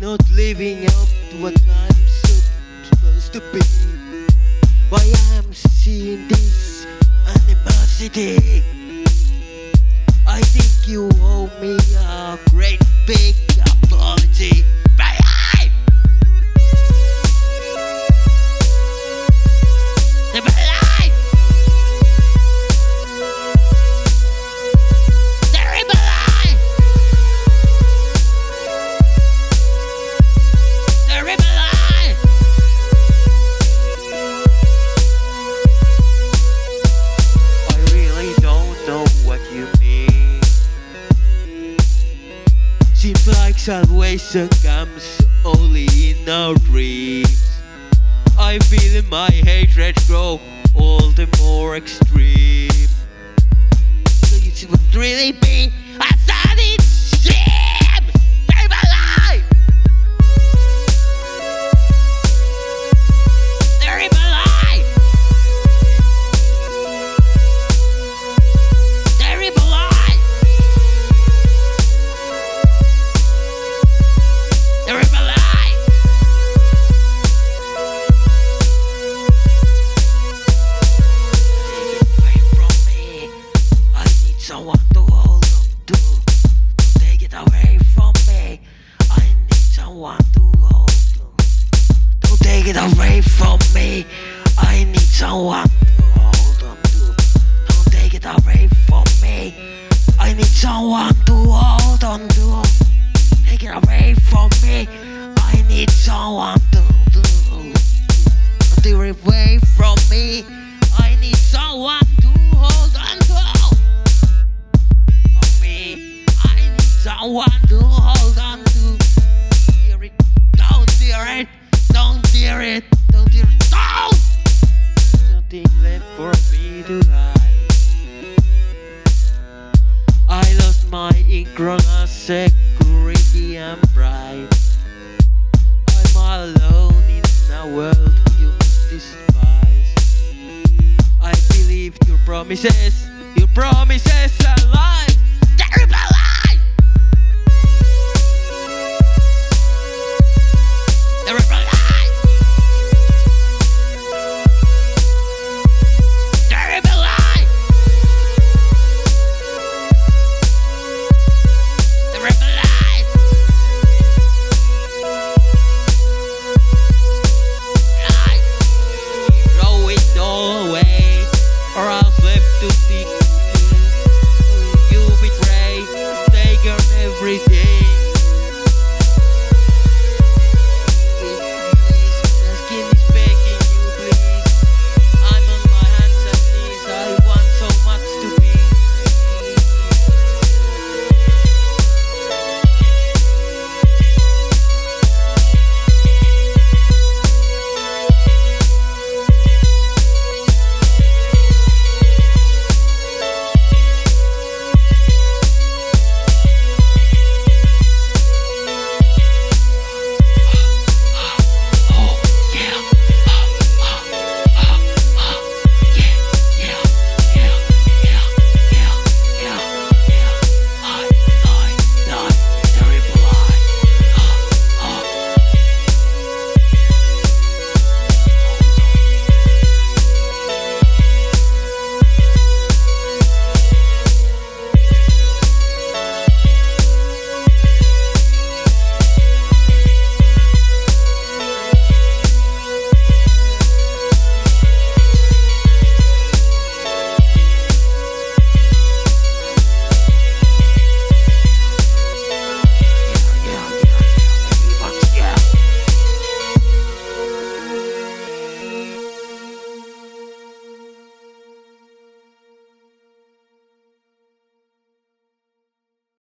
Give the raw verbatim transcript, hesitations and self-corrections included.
not living up to what I'm supposed to be? Why I'm seeing this animosity? I think you owe me a great big apology. My life! My life! Terrible life! Terrible life! I really don't know what you mean. Seems like salvation comes only in our dreams. I feel my hatred grow all the more extreme. So you see what really be? I thought it seems terrible life. Terrible life. Terrible life. Terrible life. Someone to hold on to. Don't take it away from me. I need someone to hold on. Don't take it away from me. I need someone to hold on to. Don't take it away from me. I need someone to hold on to. Take it away from me. I need someone to do. Don't take it away from me. I need someone to hold on to. Someone to hold on to. Hear it, don't hear it, don't hear it, don't hear it, don't! Nothing left for me to hide. I lost my ignorance, security and pride. I'm alone in a world you despise. I believe your promises, your promises.